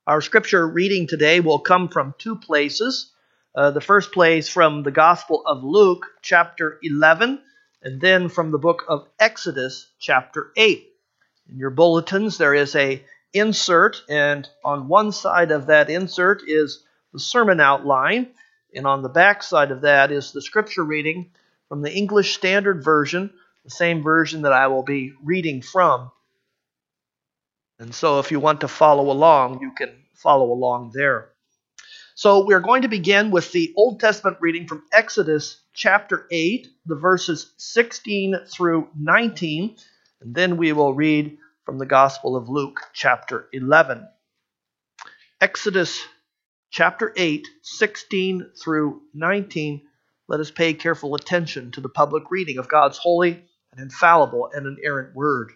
Our scripture reading today will come from two places. The first place from the Gospel of Luke, chapter 11, and then from the book of Exodus, chapter 8. In your bulletins, there is an insert, and on one side of that insert is the sermon outline, and on the back side of that is the scripture reading from the English Standard Version, the same version that I will be reading from. And so if you want to follow along, you can follow along there. So we're going to begin with the Old Testament reading from Exodus chapter 8, the verses 16 through 19, and then we will read from the Gospel of Luke chapter 11. Exodus chapter 8, 16 through 19. Let us pay careful attention to the public reading of God's holy and infallible and inerrant word.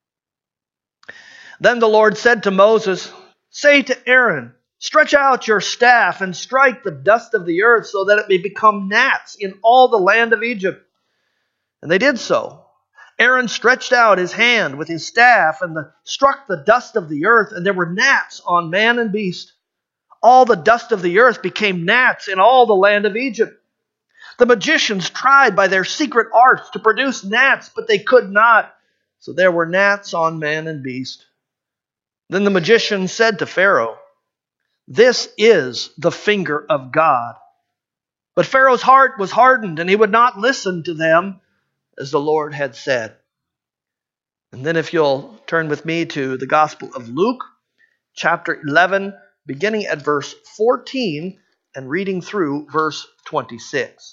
Then the Lord said to Moses, "Say to Aaron, stretch out your staff and strike the dust of the earth so that it may become gnats in all the land of Egypt." And they did so. Aaron stretched out his hand with his staff and struck the dust of the earth, and there were gnats on man and beast. All the dust of the earth became gnats in all the land of Egypt. The magicians tried by their secret arts to produce gnats, but they could not. So there were gnats on man and beast. Then the magician said to Pharaoh, "This is the finger of God." But Pharaoh's heart was hardened, and he would not listen to them, as the Lord had said. And then if you'll turn with me to the Gospel of Luke, chapter 11, beginning at verse 14 and reading through verse 26.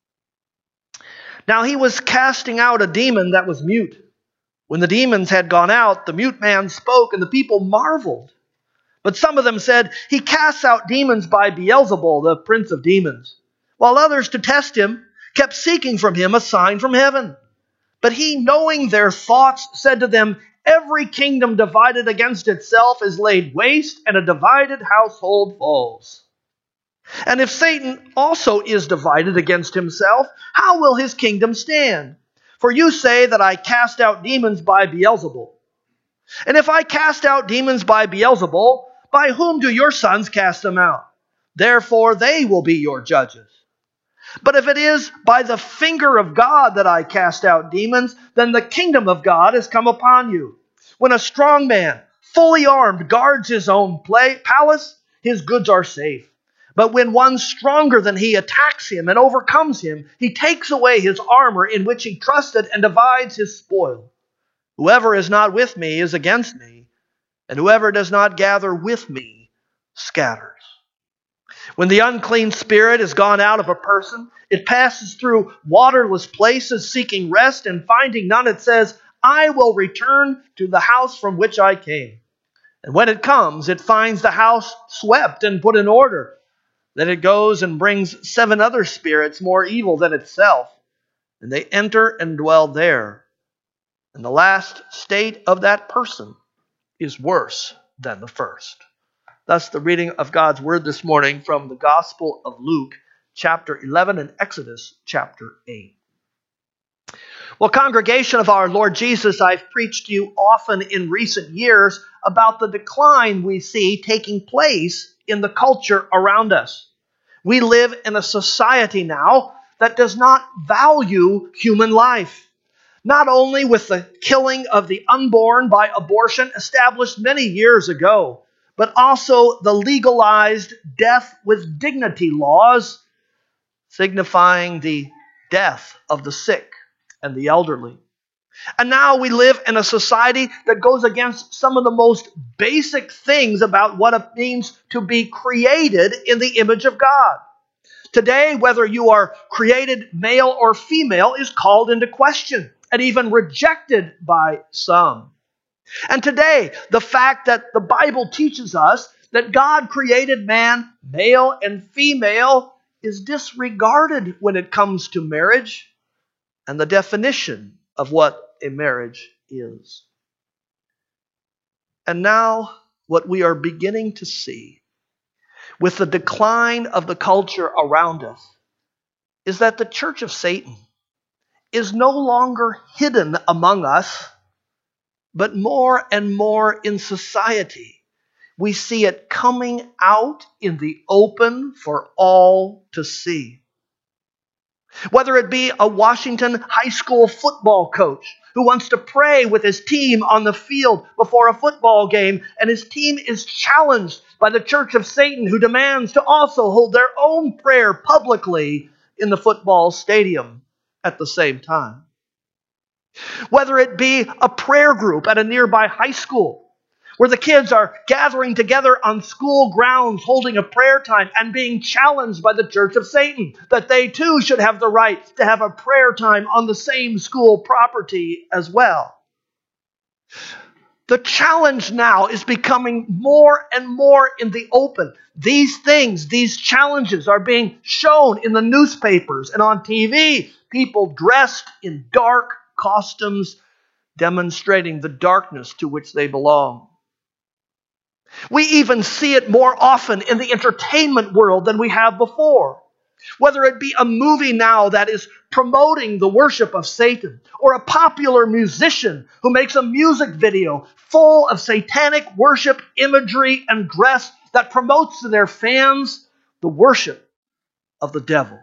Now he was casting out a demon that was mute. When the demons had gone out, the mute man spoke, and the people marveled. But some of them said, "He casts out demons by Beelzebul, the prince of demons." While others, to test him, kept seeking from him a sign from heaven. But he, knowing their thoughts, said to them, "Every kingdom divided against itself is laid waste, and a divided household falls. And if Satan also is divided against himself, how will his kingdom stand? For you say that I cast out demons by Beelzebul. And if I cast out demons by Beelzebul, by whom do your sons cast them out? Therefore they will be your judges. But if it is by the finger of God that I cast out demons, then the kingdom of God has come upon you. When a strong man, fully armed, guards his own palace, his goods are safe. But when one stronger than he attacks him and overcomes him, he takes away his armor in which he trusted and divides his spoil. Whoever is not with me is against me, and whoever does not gather with me scatters. When the unclean spirit is gone out of a person, it passes through waterless places seeking rest, and finding none, it says, "I will return to the house from which I came." And when it comes, it finds the house swept and put in order. Then it goes and brings 7 other spirits more evil than itself, and they enter and dwell there. And the last state of that person is worse than the first. Thus the reading of God's word this morning from the Gospel of Luke, chapter 11, and Exodus, chapter 8. Well, congregation of our Lord Jesus, I've preached to you often in recent years about the decline we see taking place in the culture around us. We live in a society now that does not value human life. Not only with the killing of the unborn by abortion established many years ago, but also the legalized death with dignity laws, signifying the death of the sick and the elderly. And now we live in a society that goes against some of the most basic things about what it means to be created in the image of God. Today, whether you are created male or female is called into question and even rejected by some. And today, the fact that the Bible teaches us that God created man, male and female, is disregarded when it comes to marriage and the definition of what a marriage is. And now, what we are beginning to see with the decline of the culture around us is that the church of Satan is no longer hidden among us, but more and more in society, We see it coming out in the open for all to see. Whether it be a Washington high school football coach who wants to pray with his team on the field before a football game, and his team is challenged by the Church of Satan, who demands to also hold their own prayer publicly in the football stadium at the same time. Whether it be a prayer group at a nearby high school, where the kids are gathering together on school grounds, holding a prayer time and being challenged by the Church of Satan that they too should have the right to have a prayer time on the same school property as well. The challenge now is becoming more and more in the open. These things, these challenges are being shown in the newspapers and on TV. People dressed in dark costumes demonstrating the darkness to which they belong. We even see it more often in the entertainment world than we have before. Whether it be a movie now that is promoting the worship of Satan, or a popular musician who makes a music video full of satanic worship imagery and dress that promotes to their fans the worship of the devil.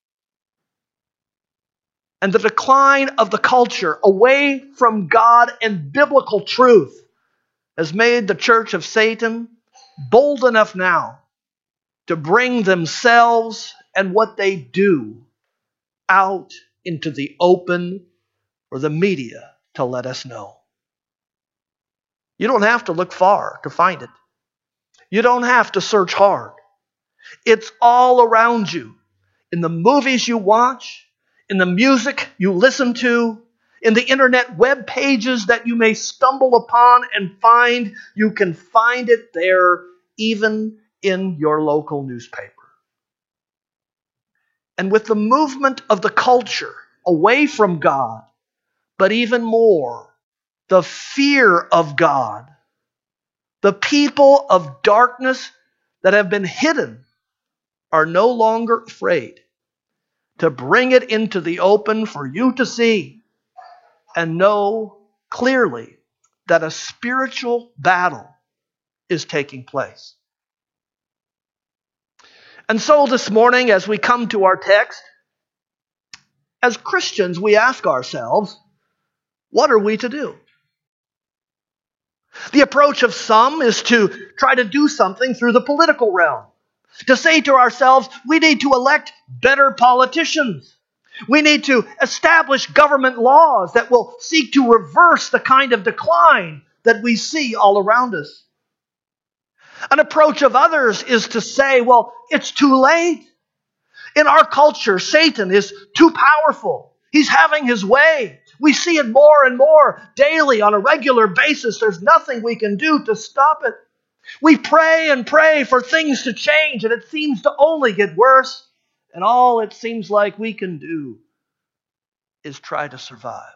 And the decline of the culture away from God and biblical truth has made the Church of Satan bold enough now to bring themselves and what they do out into the open for the media to let us know. You don't have to look far to find it. You don't have to search hard. It's all around you. In the movies you watch, in the music you listen to, in the internet web pages that you may stumble upon and find, you can find it there even in your local newspaper. And with the movement of the culture away from God, but even more, the fear of God, the people of darkness that have been hidden are no longer afraid to bring it into the open for you to see and know clearly that a spiritual battle is taking place. And so this morning, as we come to our text, as Christians, we ask ourselves, what are we to do? The approach of some is to try to do something through the political realm. To say to ourselves, we need to elect better politicians. We need to establish government laws that will seek to reverse the kind of decline that we see all around us. An approach of others is to say, well, it's too late. In our culture, Satan is too powerful. He's having his way. We see it more and more daily on a regular basis. There's nothing we can do to stop it. We pray and pray for things to change, and it seems to only get worse. And all it seems like we can do is try to survive.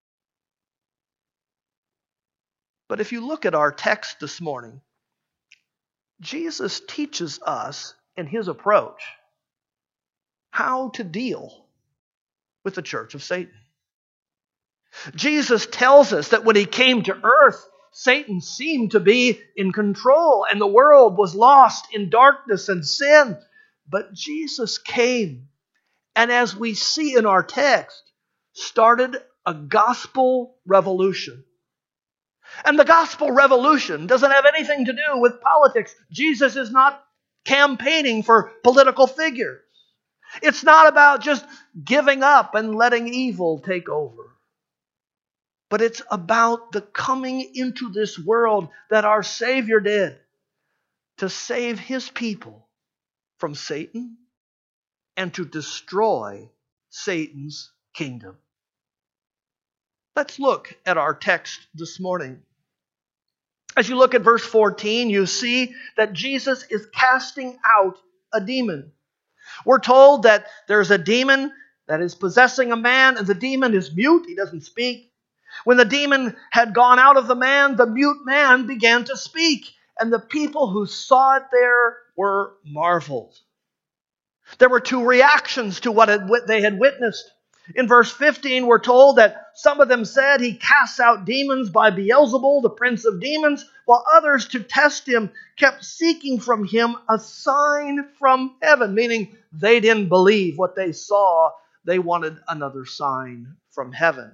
But if you look at our text this morning, Jesus teaches us in his approach how to deal with the church of Satan. Jesus tells us that when he came to earth, Satan seemed to be in control and the world was lost in darkness and sin. But Jesus came, and as we see in our text, started a gospel revolution. And the gospel revolution doesn't have anything to do with politics. Jesus is not campaigning for political figures. It's not about just giving up and letting evil take over. But it's about the coming into this world that our Savior did to save his people from Satan and to destroy Satan's kingdom. Let's look at our text this morning. As you look at verse 14, you see that Jesus is casting out a demon. We're told that there's a demon that is possessing a man, and the demon is mute. He doesn't speak. When the demon had gone out of the mute man began to speak, and the people who saw it there were marveled. There were two reactions to what they had witnessed. In verse 15, we're told that some of them said he casts out demons by Beelzebul, the prince of demons, while others, to test him, kept seeking from him a sign from heaven, meaning they didn't believe what they saw. They wanted another sign from heaven.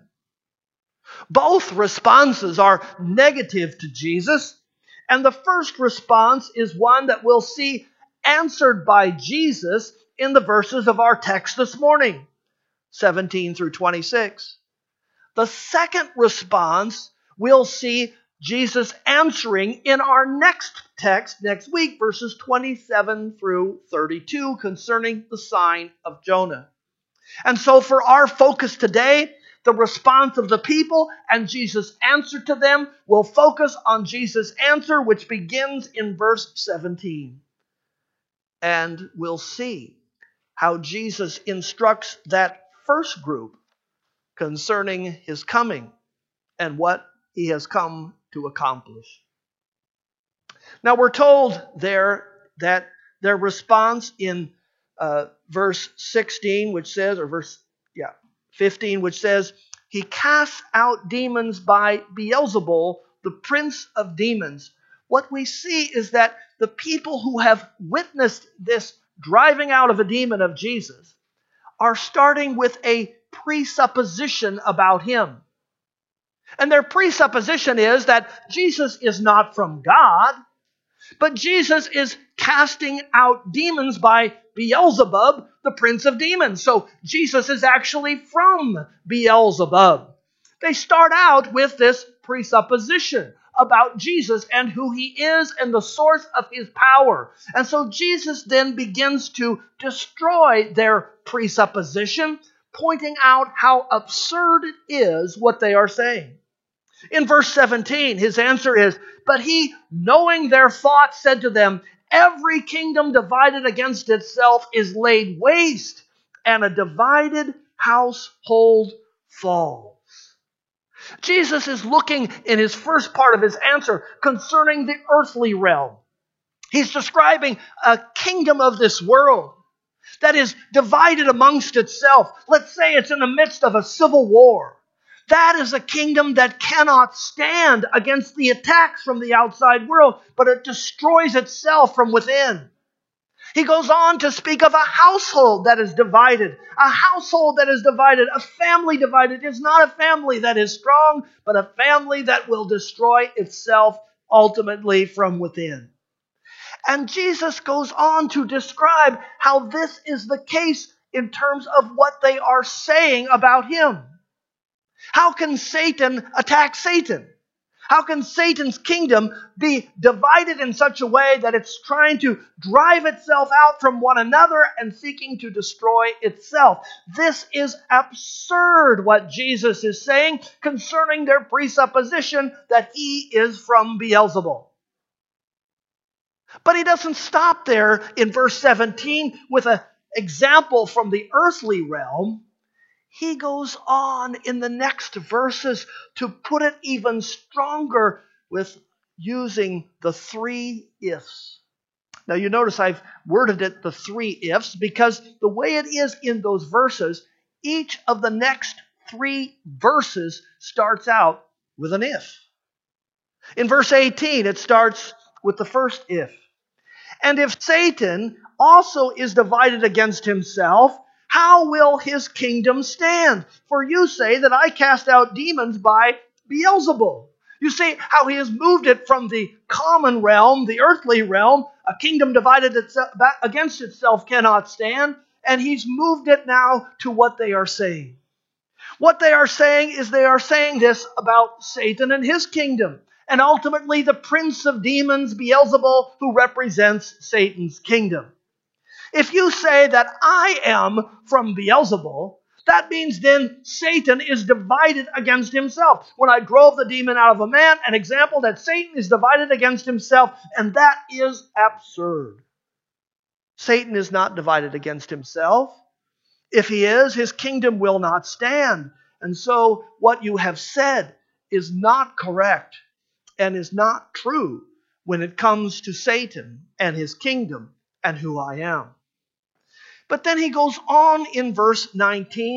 Both responses are negative to Jesus, and the first response is one that we'll see answered by Jesus in the verses of our text this morning. 17 through 26. The second response we'll see Jesus answering in our next text next week, verses 27 through 32, concerning the sign of Jonah. And so for our focus today, the response of the people and Jesus' answer to them, will focus on Jesus' answer, which begins in verse 17. And we'll see how Jesus instructs that first group concerning his coming and what he has come to accomplish. Now we're told there that their response in verse 16, which says, or verse 15, which says, he casts out demons by Beelzebul, the prince of demons. What we see is that the people who have witnessed this driving out of a demon of Jesus are starting with a presupposition about him. And their presupposition is that Jesus is not from God, but Jesus is casting out demons by Beelzebub, the prince of demons. So Jesus is actually from Beelzebub. They start out with this presupposition about Jesus and who he is and the source of his power. And so Jesus then begins to destroy their presupposition, pointing out how absurd it is what they are saying. In verse 17, his answer is, but he, knowing their thoughts, said to them, every kingdom divided against itself is laid waste, and a divided household falls. Jesus is looking in his first part of his answer concerning the earthly realm. He's describing a kingdom of this world that is divided amongst itself. Let's say it's in the midst of a civil war. That is a kingdom that cannot stand against the attacks from the outside world, but it destroys itself from within. He goes on to speak of a household that is divided. A household that is divided, a family divided, is not a family that is strong, but a family that will destroy itself ultimately from within. And Jesus goes on to describe how this is the case in terms of what they are saying about him. How can Satan attack Satan? How can Satan's kingdom be divided in such a way that it's trying to drive itself out from one another and seeking to destroy itself? This is absurd what Jesus is saying concerning their presupposition that he is from Beelzebul. But he doesn't stop there in verse 17 with an example from the earthly realm. He goes on in the next verses to put it even stronger with using the three ifs. Now you notice I've worded it the three ifs because the way it is in those verses, each of the next three verses starts out with an if. In verse 18, it starts with the first if. And if Satan also is divided against himself, how will his kingdom stand? For you say that I cast out demons by Beelzebul. You see how he has moved it from the common realm, the earthly realm, a kingdom divided against itself cannot stand, and he's moved it now to what they are saying. What they are saying is they are saying this about Satan and his kingdom, and ultimately the prince of demons, Beelzebul, who represents Satan's kingdom. If you say that I am from Beelzebul, that means then Satan is divided against himself. When I drove the demon out of a man, an example that Satan is divided against himself, and that is absurd. Satan is not divided against himself. If he is, his kingdom will not stand. And so what you have said is not correct and is not true when it comes to Satan and his kingdom and who I am. But then he goes on in verse 19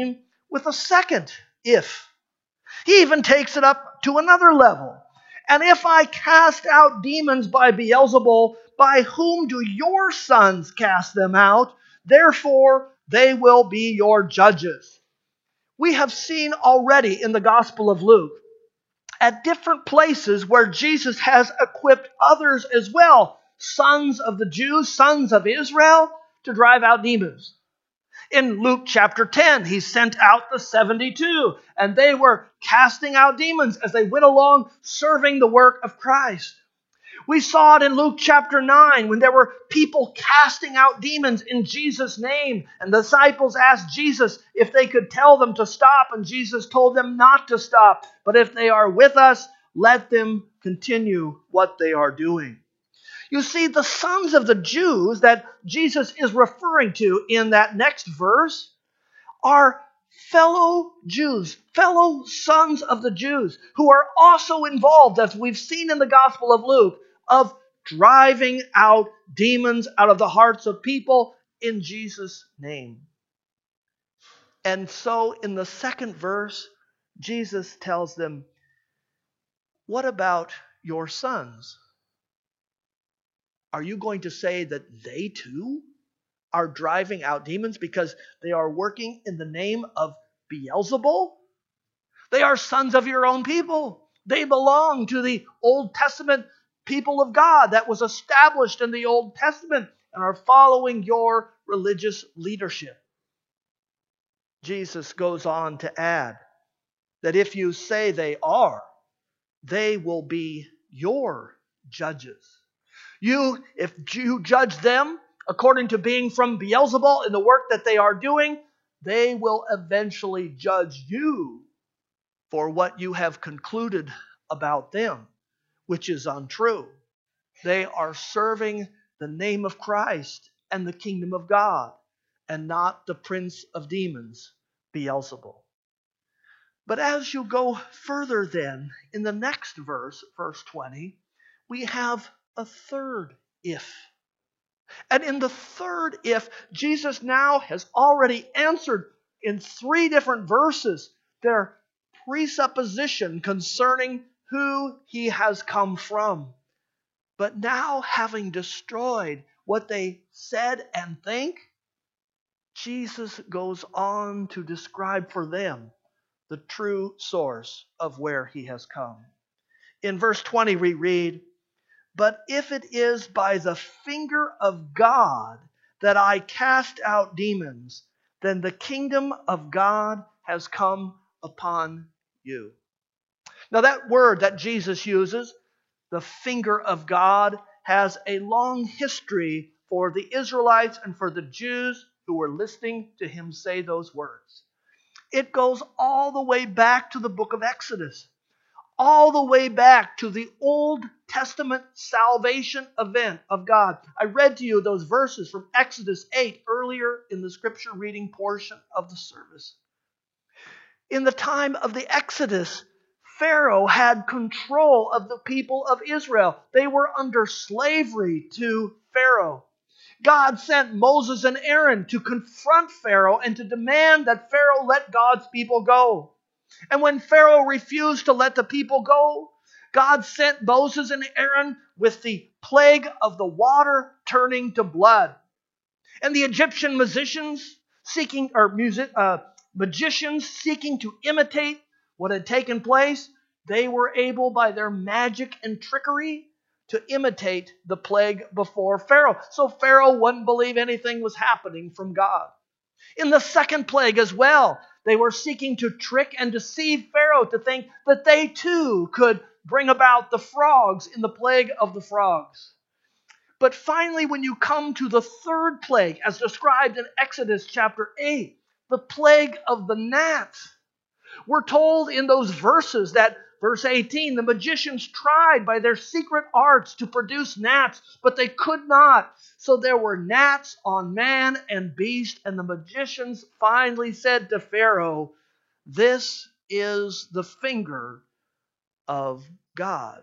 with a second if. He even takes it up to another level. And if I cast out demons by Beelzebul, by whom do your sons cast them out? Therefore, they will be your judges. We have seen already in the Gospel of Luke at different places where Jesus has equipped others as well, sons of the Jews, sons of Israel, to drive out demons. In Luke chapter 10, he sent out the 72, and they were casting out demons as they went along serving the work of Christ. We saw it in Luke chapter 9 when there were people casting out demons in Jesus' name, and the disciples asked Jesus if they could tell them to stop, and Jesus told them not to stop. But if they are with us, let them continue what they are doing. You see, the sons of the Jews that Jesus is referring to in that next verse are fellow Jews, fellow sons of the Jews, who are also involved, as we've seen in the Gospel of Luke, of driving out demons out of the hearts of people in Jesus' name. And so in the second verse, Jesus tells them, what about your sons? Are you going to say that they too are driving out demons because they are working in the name of Beelzebul? They are sons of your own people. They belong to the Old Testament people of God that was established in the Old Testament and are following your religious leadership. Jesus goes on to add that if you say they are, they will be your judges. If you judge them according to being from Beelzebul in the work that they are doing, they will eventually judge you for what you have concluded about them, which is untrue. They are serving the name of Christ and the kingdom of God, and not the prince of demons, Beelzebul. But as you go further then, in the next verse, verse 20, we have a third if. And in the third if, Jesus now has already answered in 3 different verses their presupposition concerning who he has come from. But now, having destroyed what they said and think, Jesus goes on to describe for them the true source of where he has come. In verse 20 we read, but if it is by the finger of God that I cast out demons, then the kingdom of God has come upon you. Now that word that Jesus uses, the finger of God, has a long history for the Israelites and for the Jews who were listening to him say those words. It goes all the way back to the book of Exodus, all the way back to the Old Testament salvation event of God. I read to you those verses from Exodus 8 earlier in the scripture reading portion of the service. In the time of the Exodus, Pharaoh had control of the people of Israel. They were under slavery to Pharaoh. God sent Moses and Aaron to confront Pharaoh and to demand that Pharaoh let God's people go. And when Pharaoh refused to let the people go, God sent Moses and Aaron with the plague of the water turning to blood. And the Egyptian magicians seeking to imitate what had taken place, they were able by their magic and trickery to imitate the plague before Pharaoh. So Pharaoh wouldn't believe anything was happening from God. In the second plague as well, they were seeking to trick and deceive Pharaoh to think that they too could bring about the frogs in the plague of the frogs. But finally, when you come to the third plague, as described in Exodus chapter 8, the plague of the gnats, we're told in those verses that, verse 18, the magicians tried by their secret arts to produce gnats, but they could not. So there were gnats on man and beast, and the magicians finally said to Pharaoh, this is the finger of God.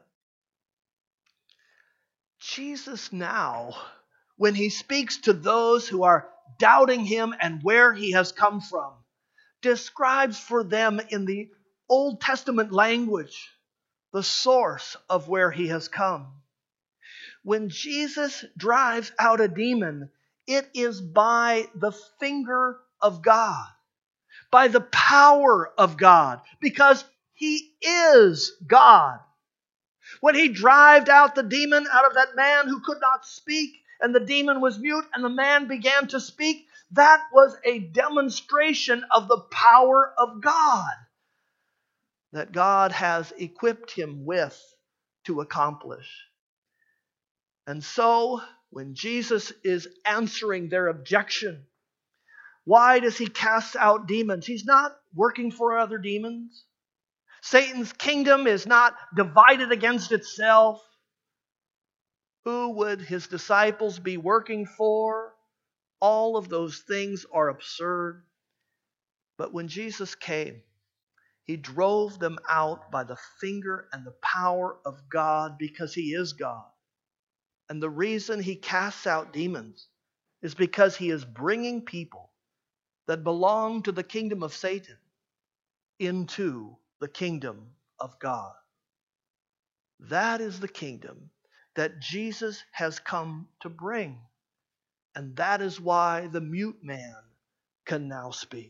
Jesus now, when he speaks to those who are doubting him and where he has come from, describes for them in the Old Testament language the source of where he has come. When Jesus drives out a demon, it is by the finger of God, by the power of God, because he is God. When he drove out the demon out of that man who could not speak, and the demon was mute, and the man began to speak, that was a demonstration of the power of God that God has equipped him with to accomplish. And so, when Jesus is answering their objection, why does he cast out demons? He's not working for other demons. Satan's kingdom is not divided against itself. Who would his disciples be working for? All of those things are absurd. But when Jesus came, he drove them out by the finger and the power of God, because he is God. And the reason he casts out demons is because he is bringing people that belong to the kingdom of Satan into the kingdom of God. That is the kingdom that Jesus has come to bring. And that is why the mute man can now speak.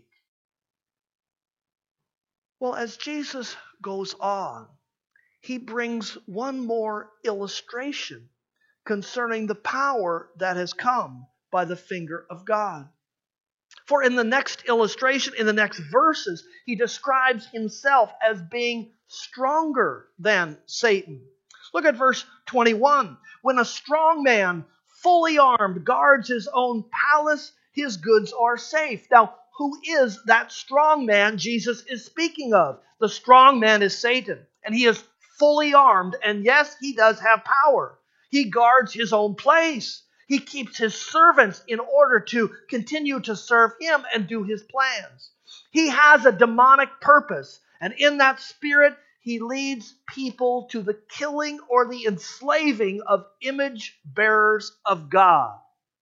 Well, as Jesus goes on, he brings one more illustration concerning the power that has come by the finger of God. For in the next illustration, in the next verses, he describes himself as being stronger than Satan. Look at verse 21. When a strong man, fully armed, guards his own palace, his goods are safe. Now, who is that strong man Jesus is speaking of? The strong man is Satan, and he is fully armed, and yes, he does have power. He guards his own place. He keeps his servants in order to continue to serve him and do his plans. He has a demonic purpose, and in that spirit, he leads people to the killing or the enslaving of image bearers of God.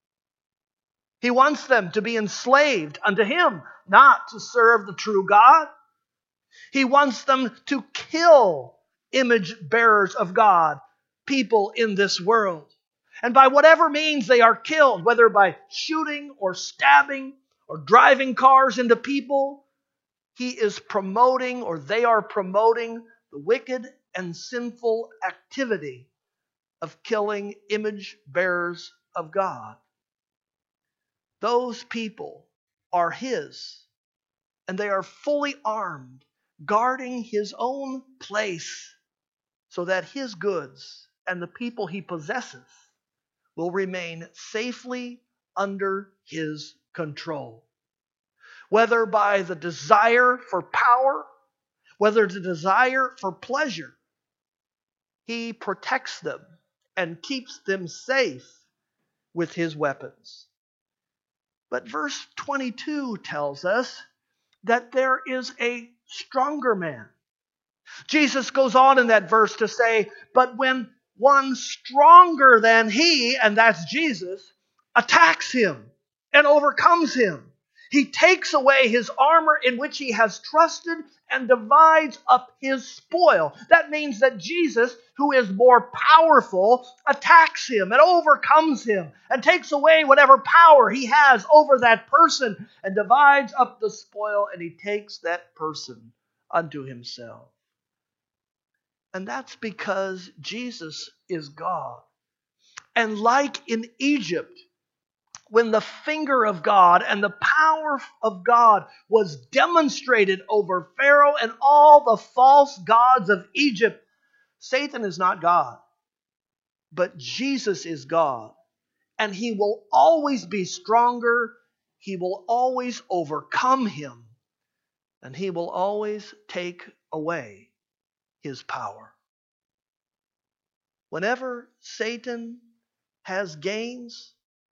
He wants them to be enslaved unto him, not to serve the true God. He wants them to kill image bearers of God, people in this world. And by whatever means they are killed, whether by shooting or stabbing or driving cars into people, he is promoting, or they are promoting, the wicked and sinful activity of killing image bearers of God. Those people are his, and they are fully armed, guarding his own place, so that his goods and the people he possesses will remain safely under his control. Whether by the desire for power, whether the desire for pleasure, he protects them and keeps them safe with his weapons. But verse 22 tells us that there is a stronger man. Jesus goes on in that verse to say, but when one stronger than he, and that's Jesus, attacks him and overcomes him, he takes away his armor in which he has trusted and divides up his spoil. That means that Jesus, who is more powerful, attacks him and overcomes him and takes away whatever power he has over that person and divides up the spoil, and he takes that person unto himself. And that's because Jesus is God. And like in Egypt, when the finger of God and the power of God was demonstrated over Pharaoh and all the false gods of Egypt, Satan is not God, but Jesus is God. And he will always be stronger. He will always overcome him. And he will always take away his power. Whenever Satan has gains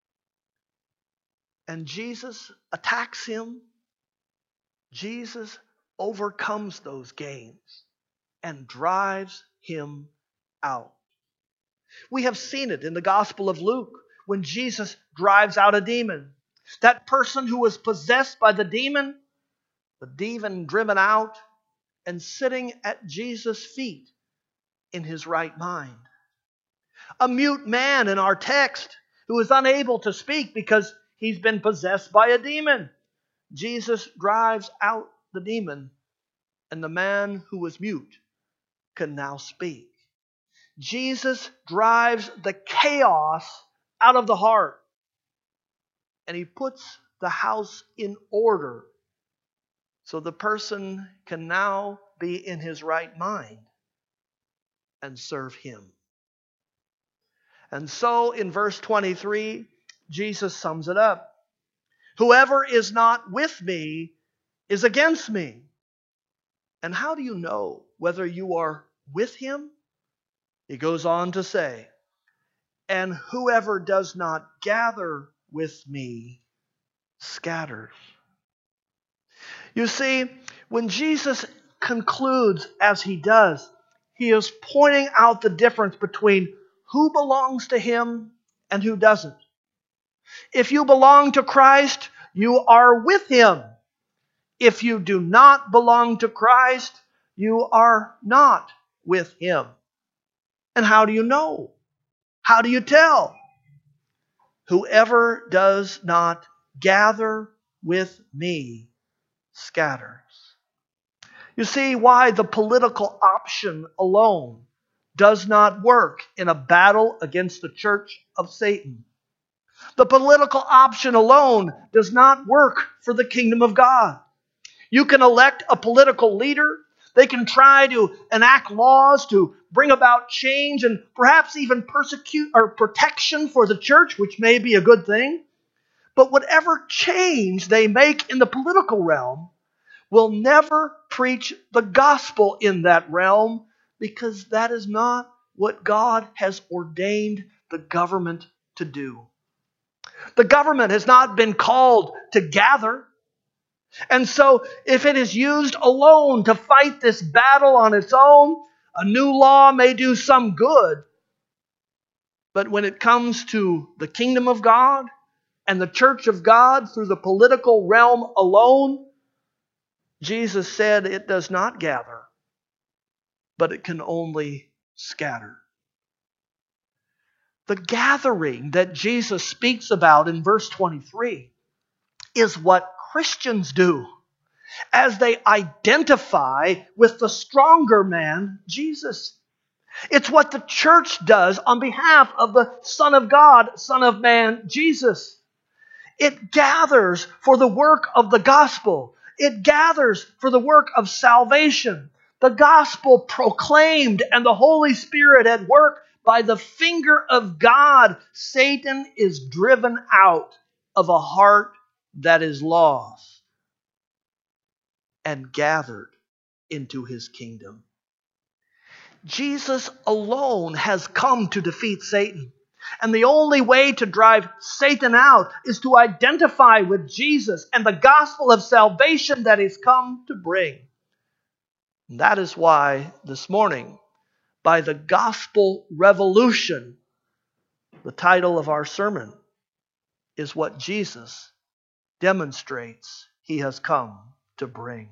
and Jesus attacks him, Jesus overcomes those gains and drives him out. We have seen it in the Gospel of Luke when Jesus drives out a demon. That person who was possessed by the demon, the demon driven out, and sitting at Jesus' feet in his right mind. A mute man in our text who is unable to speak because he's been possessed by a demon. Jesus drives out the demon, and the man who was mute can now speak. Jesus drives the chaos out of the heart, and he puts the house in order so the person can now be in his right mind and serve him. And so in verse 23, Jesus sums it up. Whoever is not with me is against me. And how do you know whether you are with him? He goes on to say, and whoever does not gather with me scatters. You see, when Jesus concludes as he does, he is pointing out the difference between who belongs to him and who doesn't. If you belong to Christ, you are with him. If you do not belong to Christ, you are not with him. And how do you know? How do you tell? Whoever does not gather with me scatters. You see why the political option alone does not work in a battle against the church of Satan. The political option alone does not work for the kingdom of God. You can elect a political leader. They can try to enact laws to bring about change and perhaps even persecute or protection for the church, which may be a good thing. But whatever change they make in the political realm will never preach the gospel in that realm, because that is not what God has ordained the government to do. The government has not been called to gather. And so if it is used alone to fight this battle on its own, a new law may do some good. But when it comes to the kingdom of God and the church of God through the political realm alone, Jesus said it does not gather, but it can only scatter. The gathering that Jesus speaks about in verse 23 is what Christians do as they identify with the stronger man, Jesus. It's what the church does on behalf of the Son of God, Son of Man, Jesus. It gathers for the work of the gospel. It gathers for the work of salvation. The gospel proclaimed and the Holy Spirit at work by the finger of God. Satan is driven out of a heart that is lost and gathered into his kingdom. Jesus alone has come to defeat Satan. And the only way to drive Satan out is to identify with Jesus and the gospel of salvation that he's come to bring. And that is why this morning, by the gospel revolution, the title of our sermon is what Jesus demonstrates he has come to bring.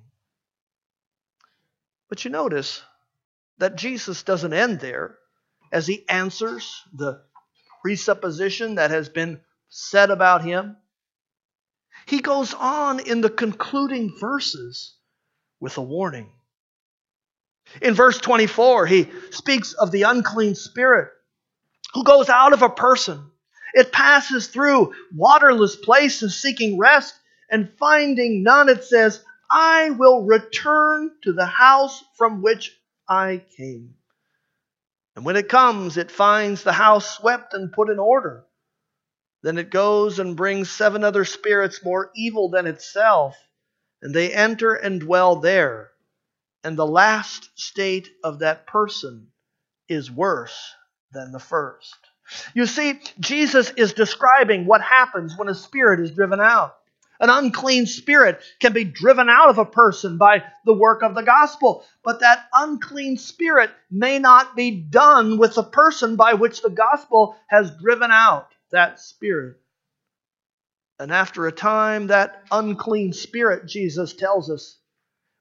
But you notice that Jesus doesn't end there as he answers the presupposition that has been said about him. He goes on in the concluding verses with a warning. In verse 24, he speaks of the unclean spirit who goes out of a person. It passes through waterless places seeking rest, and finding none, it says, I will return to the house from which I came. And when it comes, it finds the house swept and put in order. Then it goes and brings 7 other spirits more evil than itself, and they enter and dwell there. And the last state of that person is worse than the first. You see, Jesus is describing what happens when a spirit is driven out. An unclean spirit can be driven out of a person by the work of the gospel, but that unclean spirit may not be done with the person by which the gospel has driven out that spirit. And after a time, that unclean spirit, Jesus tells us,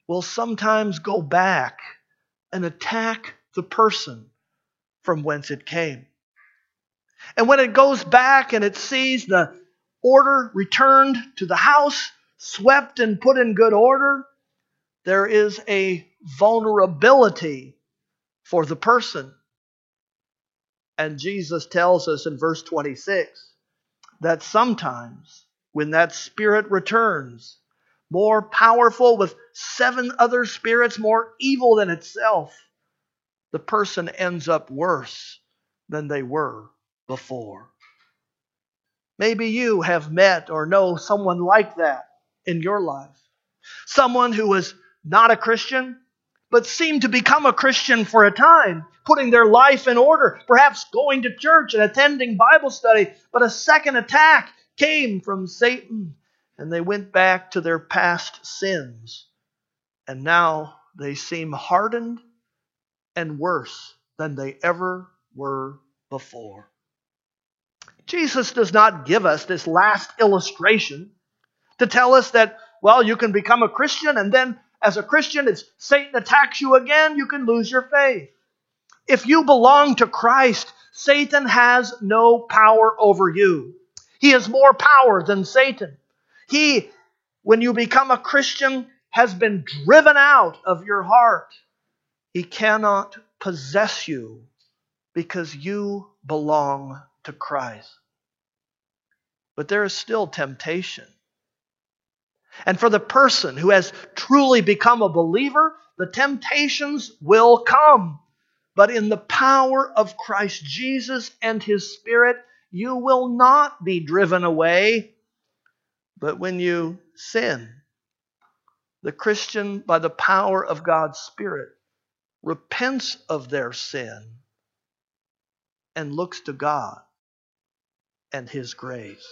will sometimes go back and attack the person from whence it came. And when it goes back and it sees the order returned to the house, swept and put in good order, there is a vulnerability for the person. And Jesus tells us in verse 26 that sometimes when that spirit returns, more powerful with 7 other spirits, more evil than itself, the person ends up worse than they were before. Maybe you have met or know someone like that in your life. Someone who was not a Christian, but seemed to become a Christian for a time, putting their life in order, perhaps going to church and attending Bible study, but a second attack came from Satan, and they went back to their past sins. And now they seem hardened and worse than they ever were before. Jesus does not give us this last illustration to tell us that, well, you can become a Christian and then as a Christian, if Satan attacks you again, you can lose your faith. If you belong to Christ, Satan has no power over you. He has more power than Satan. He, when you become a Christian, has been driven out of your heart. He cannot possess you because you belong to Christ. But there is still temptation. And for the person who has truly become a believer, the temptations will come. But in the power of Christ Jesus and His Spirit, you will not be driven away. But when you sin, the Christian, by the power of God's Spirit, repents of their sin and looks to God and His grace.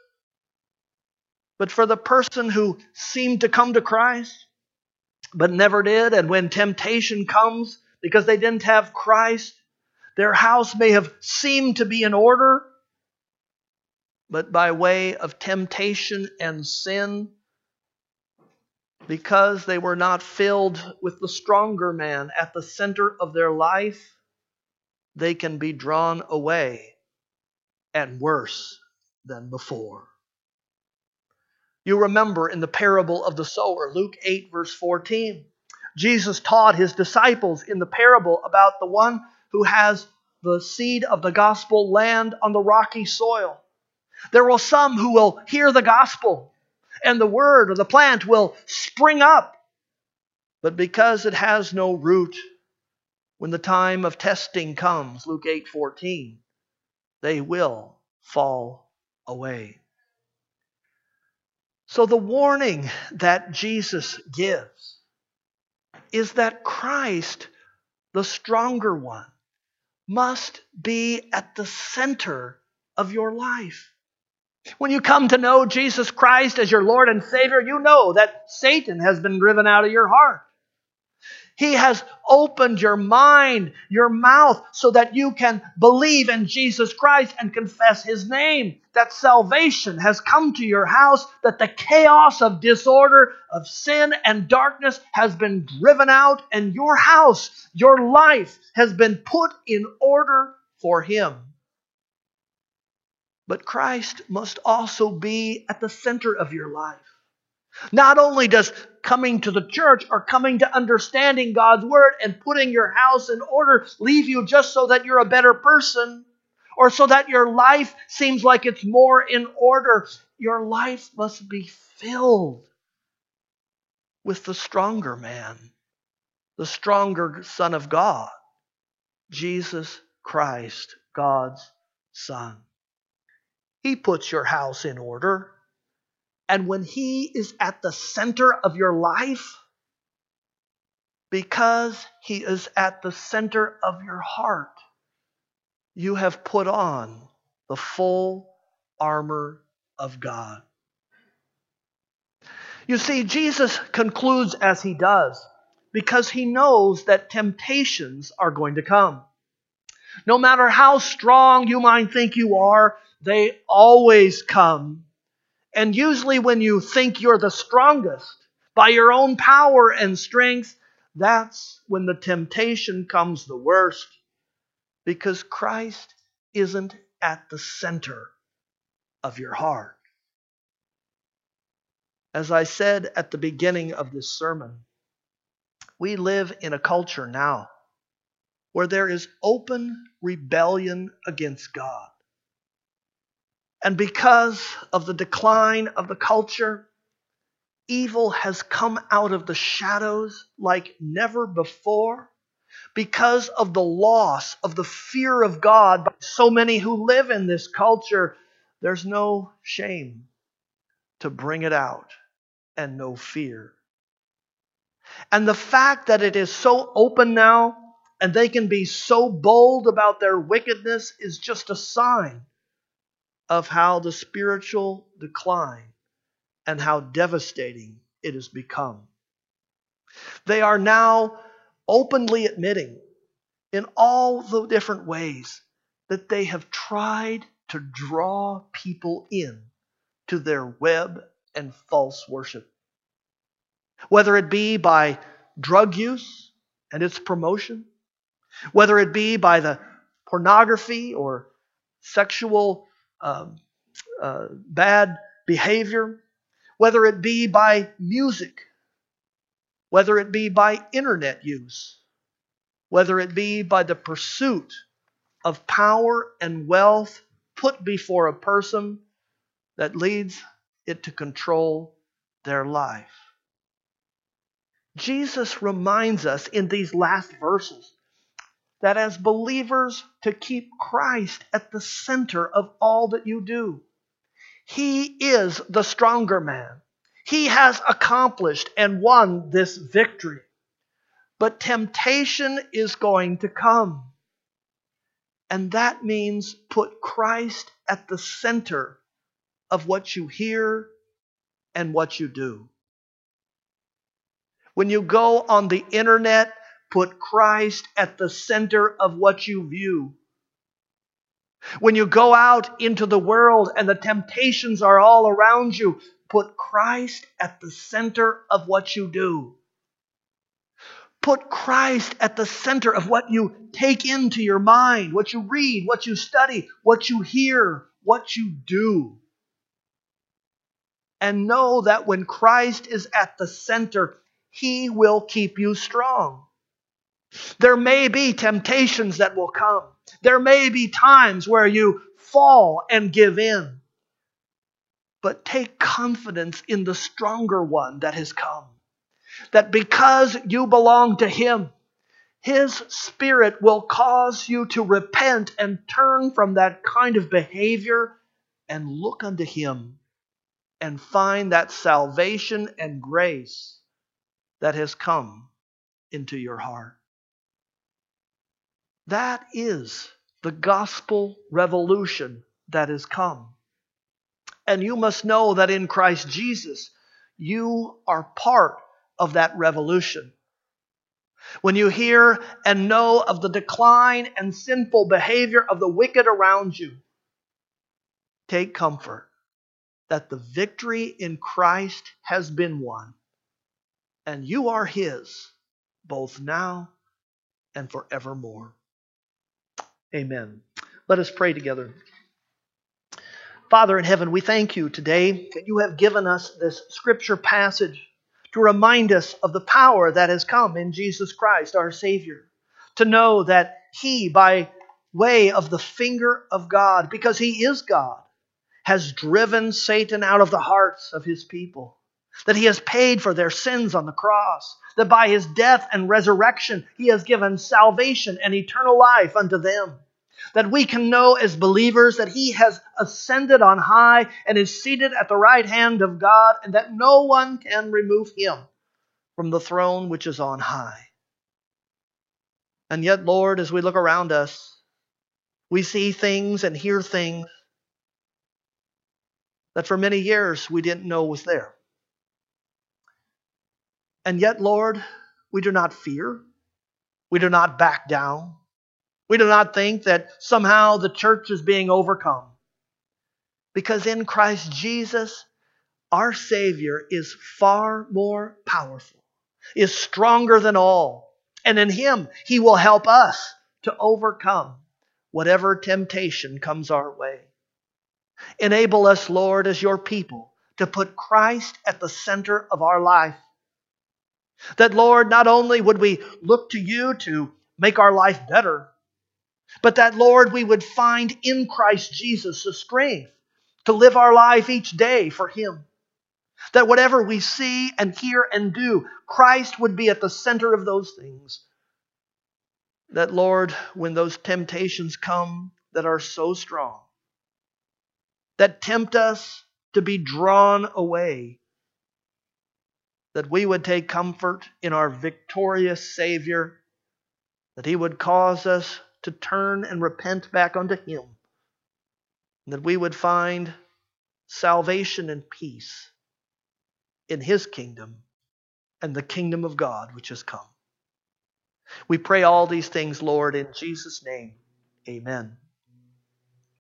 But for the person who seemed to come to Christ, but never did, and when temptation comes because they didn't have Christ, their house may have seemed to be in order, but by way of temptation and sin, because they were not filled with the stronger man at the center of their life, they can be drawn away and worse than before. You remember in the parable of the sower, Luke 8, verse 14, Jesus taught His disciples in the parable about the one who has the seed of the gospel land on the rocky soil. There will some who will hear the gospel, and the word or the plant will spring up. But because it has no root, when the time of testing comes, Luke 8:14, they will fall away. So the warning that Jesus gives is that Christ, the stronger one, must be at the center of your life. When you come to know Jesus Christ as your Lord and Savior, you know that Satan has been driven out of your heart. He has opened your mind, your mouth, so that you can believe in Jesus Christ and confess His name. That salvation has come to your house, that the chaos of disorder, of sin and darkness has been driven out, and your house, your life has been put in order for Him. But Christ must also be at the center of your life. Not only does coming to the church or coming to understanding God's Word and putting your house in order leave you just so that you're a better person or so that your life seems like it's more in order. Your life must be filled with the stronger man, the stronger Son of God, Jesus Christ, God's Son. He puts your house in order. And when He is at the center of your life, because He is at the center of your heart, you have put on the full armor of God. You see, Jesus concludes as He does because He knows that temptations are going to come. No matter how strong you might think you are, they always come. And usually when you think you're the strongest, by your own power and strength, that's when the temptation comes the worst, because Christ isn't at the center of your heart. As I said at the beginning of this sermon, we live in a culture now where there is open rebellion against God. And because of the decline of the culture, evil has come out of the shadows like never before. Because of the loss of the fear of God by so many who live in this culture, there's no shame to bring it out and no fear. And the fact that it is so open now and they can be so bold about their wickedness is just a sign of how the spiritual decline and how devastating it has become. They are now openly admitting in all the different ways that they have tried to draw people in to their web and false worship. Whether it be by drug use and its promotion, whether it be by the pornography or sexual bad behavior, whether it be by music, whether it be by internet use, whether it be by the pursuit of power and wealth put before a person that leads it to control their life. Jesus reminds us in these last verses that as believers, to keep Christ at the center of all that you do. He is the stronger man. He has accomplished and won this victory. But temptation is going to come. And that means put Christ at the center of what you hear and what you do. When you go on the internet, put Christ at the center of what you view. When you go out into the world and the temptations are all around you, put Christ at the center of what you do. Put Christ at the center of what you take into your mind, what you read, what you study, what you hear, what you do. And know that when Christ is at the center, He will keep you strong. There may be temptations that will come. There may be times where you fall and give in. But take confidence in the stronger one that has come. That because you belong to Him, His Spirit will cause you to repent and turn from that kind of behavior and look unto Him and find that salvation and grace that has come into your heart. That is the gospel revolution that has come. And you must know that in Christ Jesus, you are part of that revolution. When you hear and know of the decline and sinful behavior of the wicked around you, take comfort that the victory in Christ has been won, and you are His, both now and forevermore. Amen. Let us pray together. Father in heaven, we thank you today that you have given us this scripture passage to remind us of the power that has come in Jesus Christ, our Savior. To know that He, by way of the finger of God, because He is God, has driven Satan out of the hearts of His people. That He has paid for their sins on the cross. That by His death and resurrection, He has given salvation and eternal life unto them. That we can know as believers that He has ascended on high and is seated at the right hand of God, and that no one can remove Him from the throne which is on high. And yet, Lord, as we look around us, we see things and hear things that for many years we didn't know was there. And yet, Lord, we do not fear. We do not back down. We do not think that somehow the church is being overcome. Because in Christ Jesus, Our Savior is far more powerful, is stronger than all, and in Him He will help us to overcome whatever temptation comes our way. Enable us, Lord, as your people, to put Christ at the center of our life. That, Lord, not only would we look to you to make our life better, but that, Lord, we would find in Christ Jesus the strength to live our life each day for Him. That whatever we see and hear and do, Christ would be at the center of those things. That, Lord, when those temptations come that are so strong, that tempt us to be drawn away, that we would take comfort in our victorious Savior, that He would cause us to turn and repent back unto Him, and that we would find salvation and peace in His kingdom and the kingdom of God which has come. We pray all these things, Lord, in Jesus' name. Amen.